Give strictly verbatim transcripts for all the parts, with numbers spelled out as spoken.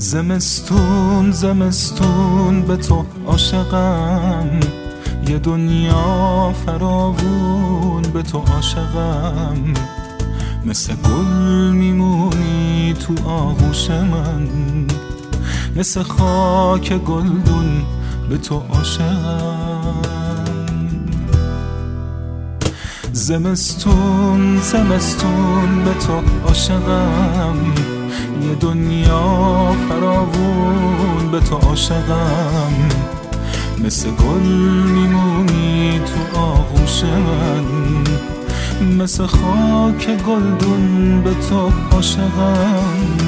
زمستون زمستون به تو عاشقم، یه دنیا فراوون به تو عاشقم. مثل گل میمونی تو آغوش من، مثل خاک گلدون به تو عاشقم. زمستون زمستون به تو عاشقم، یه دنیا فراوون به تو عاشقم. مثل گل میمونی تو آغوش من، مثل خاک گلدون به تو عاشقم.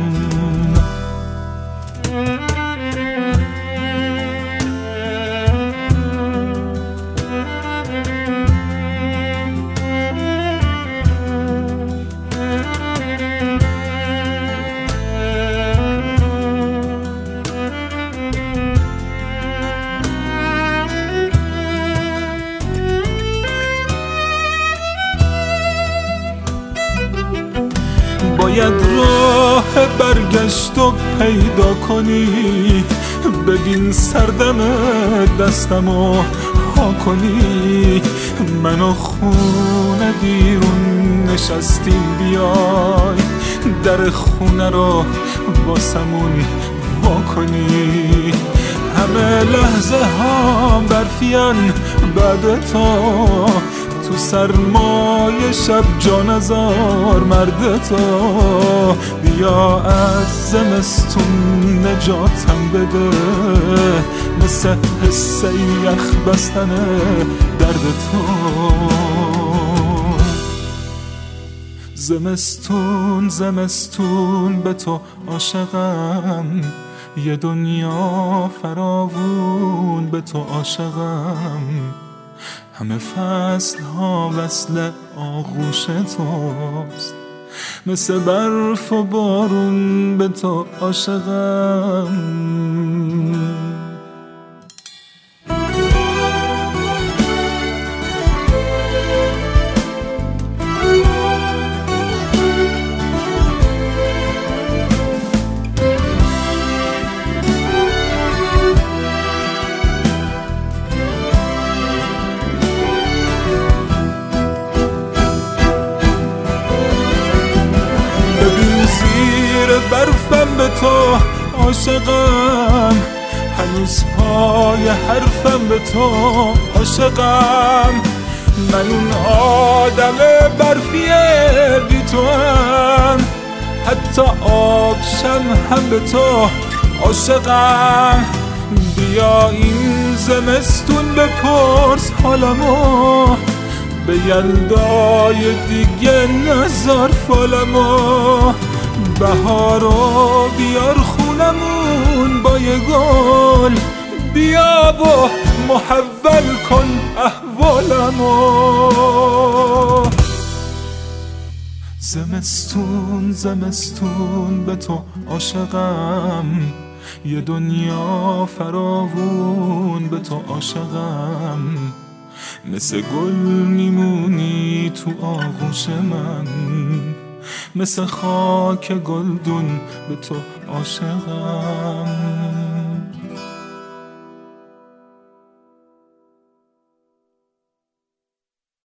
باید راه برگشت و پیدا کنی، ببین سردم دستمو ها کنی. منو خونه بیرون نشستیم، بیای در خونه رو واسمون وا کنی. همه لحظه ها برفیان بعد تو، تو سرمای شب جا نزار مرد تو. بیا از زمستون نجاتم بده، مثل حس یخ بستن درد تو. زمستون زمستون به تو عاشقم، یه دنیا فراوون به تو عاشقم. همه فصل ها وصل آغوش توست، مثل برف و بارون به تو عاشقم. برفم به تو عاشقم، هنوز پای حرفم به تو عاشقم. من اون آدم برفیه بی تو هم، حتی آبشم هم به تو عاشقم. بیا این زمستون بپرس حالمو، به یلدای دیگه نزار فالمو. بهارو بیار خونمون با یه گل، بیا و محول کن احوالمو. زمستون زمستون به تو عاشقم، یه دنیا فراوون به تو عاشقم. مثل گل میمونی تو آغوش من، مثل خاک گلدون به تو عاشقم.